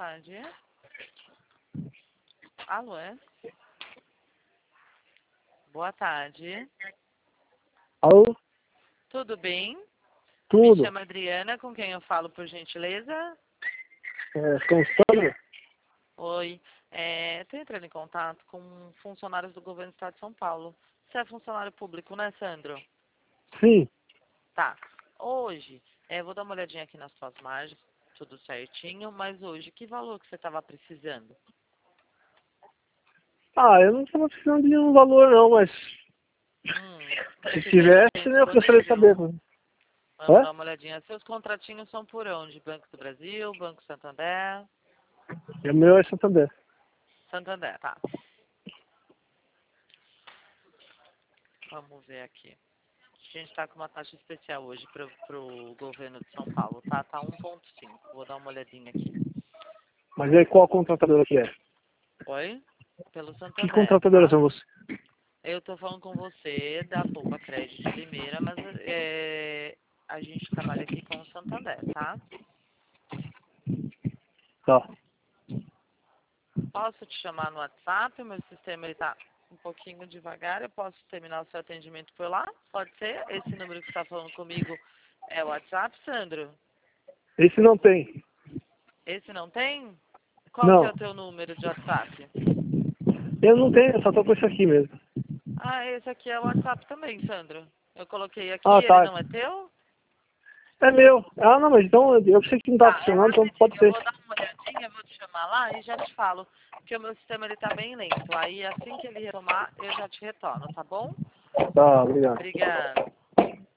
tarde. Alô, é? Boa tarde. Alô? Tudo bem? Me Tudo. chamo Adriana, com quem eu falo, por gentileza? Com Sandra? Oi. Estou entrando em contato com funcionários do governo do estado de São Paulo. Você é funcionário público, né, Sandro? Sim. Tá. Hoje, vou dar uma olhadinha aqui nas suas margens, tudo certinho, mas hoje, que valor que você estava precisando? Eu não estava precisando de nenhum valor não, mas se Você tem tivesse, né, eu gostaria de saber. disponível? Vamos Hã? dar uma olhadinha. Seus contratinhos são por onde? Banco do Brasil, Banco Santander? O meu é Santander. Santander, tá. Vamos ver aqui. A gente está com uma taxa especial hoje para o governo de São Paulo, tá? Tá 1,5. Vou dar uma olhadinha aqui. Mas aí qual contratadora que é? Oi? Pelo Que Santander, contratadora tá? são vocês? Eu tô falando com você da Poupa Crédito de Limeira, mas a gente trabalha aqui com o Santander, tá? Tá. Posso te chamar no WhatsApp? O meu sistema ele tá um pouquinho devagar. Eu posso terminar o seu atendimento por lá? Pode ser? Esse número que você está falando comigo é o WhatsApp, Sandro? Esse não tem. Esse não tem? Qual que é Não. o teu número de WhatsApp? Eu não tenho, eu só tô com esse aqui mesmo. Ah, esse aqui é o WhatsApp também, Sandro. Eu coloquei aqui, Ah, ele tá. não é teu? É meu. Não, mas então eu sei que não tá Tá, é funcionando, então pode rapidinho. Eu ser. vou dar uma olhadinha, vou te chamar lá e já te falo. Porque o meu sistema ele tá bem lento. Aí assim que ele retomar, eu já te retorno, tá bom? Tá, obrigado. Obrigada.